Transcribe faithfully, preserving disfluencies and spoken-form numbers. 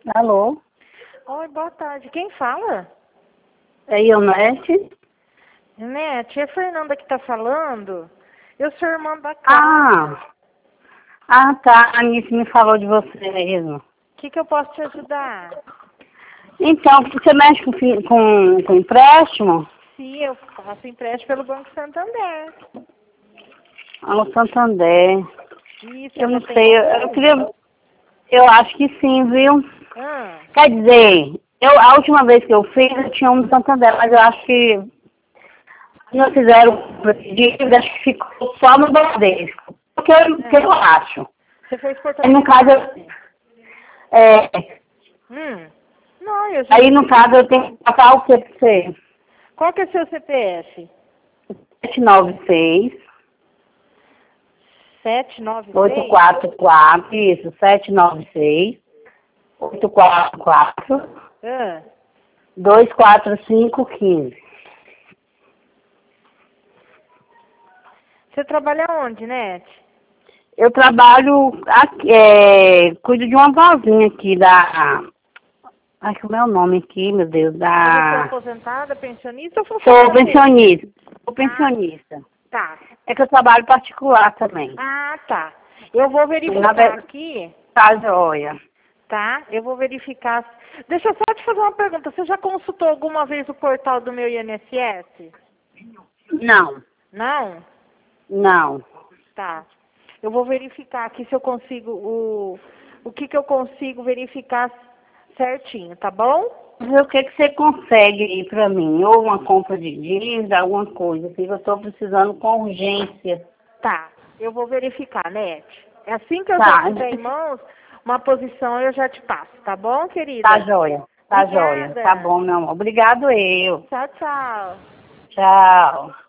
Alô? Oi, boa tarde. Quem fala? É Ionete? Nete, é a Fernanda que tá falando. Eu sou irmã da Cláudia. Ah, ah tá. A Anice me falou de você mesmo. O que, que eu posso te ajudar? Então, você mexe com, fi- com, com empréstimo? Sim, eu faço empréstimo pelo Banco Santander. Ao Santander. Isso, você Eu já não tem sei, eu, eu algum? queria... Eu acho que sim, viu? Ah, Quer dizer, eu, a última vez que eu fiz, eu tinha um do Santander, mas eu acho que não fizeram dívida, acho que ficou só no Bradesco. Porque eu, que eu acho. você fez Aí, no caso, portabilidade? eu, é, Hum, não, eu já... aí no caso eu tenho que passar o que pra você? Qual que é seu C P F? sete nove seis, sete nove oito seis? quatro quatro, isso, sete nove seis, oito quatro quatro, Ah, dois quatro cinco um cinco. você trabalha onde, Nete? Eu trabalho, aqui, é, cuido de uma vozinha aqui da... Ai, como é o nome aqui, meu Deus, Mas você é da... aposentada, pensionista ou Sou funcionária pública? pensionista, sou Ah, pensionista. tá. É que eu trabalho particular também. Ah, tá. Eu vou Na verificar verdade, aqui, tá joia. tá? Eu vou verificar. Deixa eu só te fazer uma pergunta. Você já consultou alguma vez o portal do meu I N S S? Não, Não? não. Tá. Eu vou verificar aqui se eu consigo o o que que eu consigo verificar certinho, tá bom? Mas o que, que você consegue aí pra mim? Ou uma compra de dívida, alguma coisa, porque eu estou precisando com urgência. Tá. Eu vou verificar, Nete. É assim que eu já Tá, tiver em mãos uma posição, eu já te passo, tá bom, tá querida? joia, tá joia. Tá Obrigada. bom, meu amor. Obrigado eu. Tchau, tchau. Tchau.